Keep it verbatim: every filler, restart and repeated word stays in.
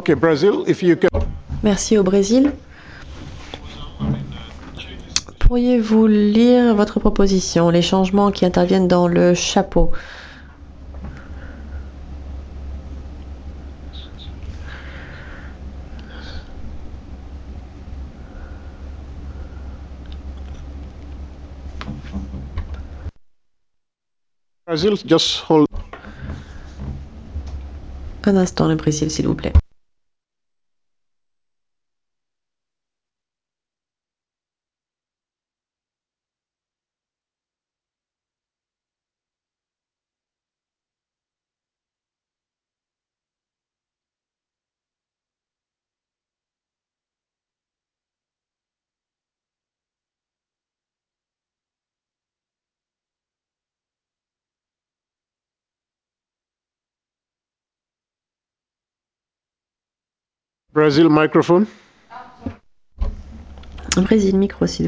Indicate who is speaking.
Speaker 1: Okay, Brazil, if you can.
Speaker 2: Merci au Brésil. Pourriez-vous lire votre proposition, les changements qui interviennent dans le chapeau?
Speaker 1: Brazil, just hold.
Speaker 2: Un instant, le Brésil, s'il vous plaît.
Speaker 1: Brazil, microphone.
Speaker 2: Brésil, micro, s'il vous plaît.